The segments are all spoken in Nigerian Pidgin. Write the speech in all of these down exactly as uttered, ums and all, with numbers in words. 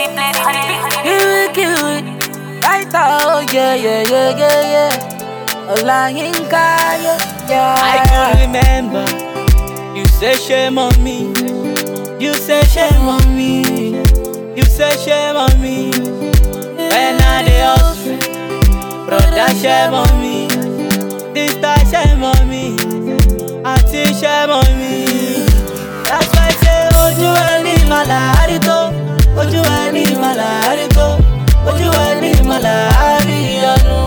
Right out, yeah, yeah, yeah, yeah, yeah. Olayinka, yeah, yeah. I can remember you say shame on me. You say shame on me. You say shame on me. When I dey hustle, brother shame on me. Sister shame on me. Auntie shame on me. That's why I say ojú ẹni màlárí tó, ojú ẹni màlárí tó, ojú ẹni màlárí ọ̀nù.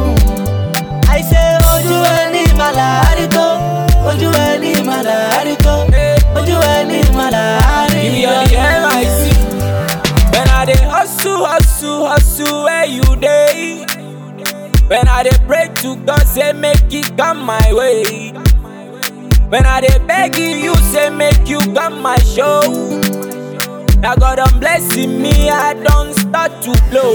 I say ojú ẹni màlárí tó, ojú ẹni màlárí tó, ojú ẹni màlárí ọ̀nù. Give me the M I C. When I dey hustle, hustle, hustle, where you dey? When I dey pray to God, say make it come my way. When I dey beg you, say make you come my show. Now God done blessing me, I don't start to blow.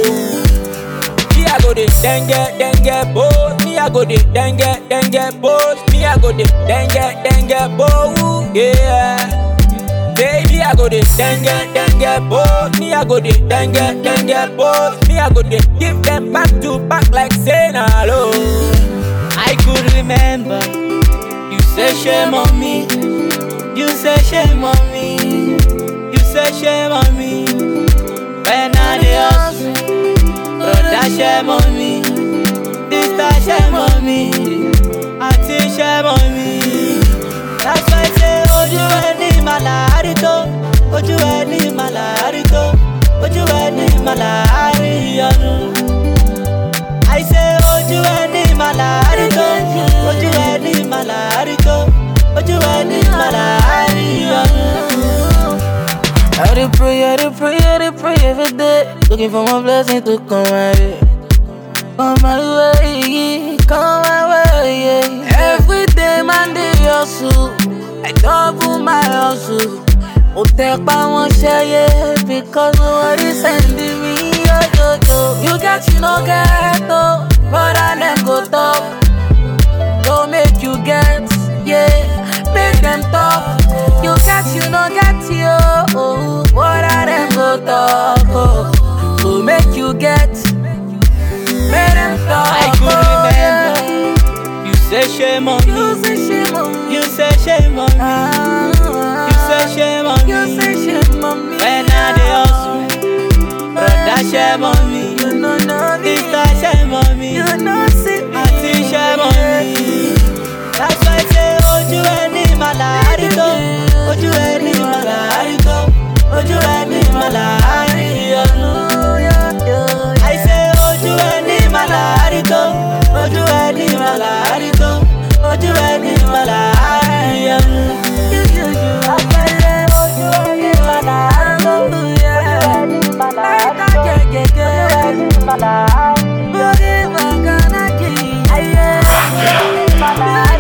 Me I go dey dengue, dengue, both. Me I go dey dengue, dengue, both. Me I go dey dengue, dengue, both. Yeah. Baby, I go dey dengue, dengue, both. Me I go dey dengue, dengue, both. Me I go dey give them back to back like say na hello. I could remember you say shame on me. You say shame on me. You say shame on me. When I dey hustle, brother shame on me. Sister shame on me. Auntie shame on me. That's why I say ojú ẹni màlárí tó, ojú ẹni màlárí tó, ojú ẹni màlárí ọ̀nù. I say ojú ẹni màlárí tó, ojú ẹni màlárí tó, ojú ẹni màlárí ọ̀nù. I dey pray, I dey pray, I dey pray every day, looking for my blessing to come my way. Come my way, come my way, yeah. Every day, man, dey hustle, I double my hustle. Mo tẹpá mọ́ṣẹ́, yeah, because nobody sending me, yo, yo, yo. You get, you no get, oh, brother, them go talk. Don't make you get, yeah, make them talk. You get, you no get, yo, oh, brother, them go talk, oh. So make you get, make them talk. I could oh, remember yeah. you say shame on You me. say shame on me. You say shame on me. Ah, You say shame on you me. say shame on me. When I dey hustle, brother shame on me. You know know me. Sister shame on me. You know see me. Auntie shame on me. That's why I say ojú ẹni màlárí tó, ojú ẹni màlárí tó, ojú ẹni màlárí ọ̀nù. I say ojú ẹni màlárí tó, ojú ẹni màlárí tó, ojú ẹni màlárí ọ̀nù. Apẹ̀lẹ̀ ojú ẹni màlárí tó, ojú ẹni màlárí tó, ojú ẹni màlárí tó. Bóde bàgánà kì í yé.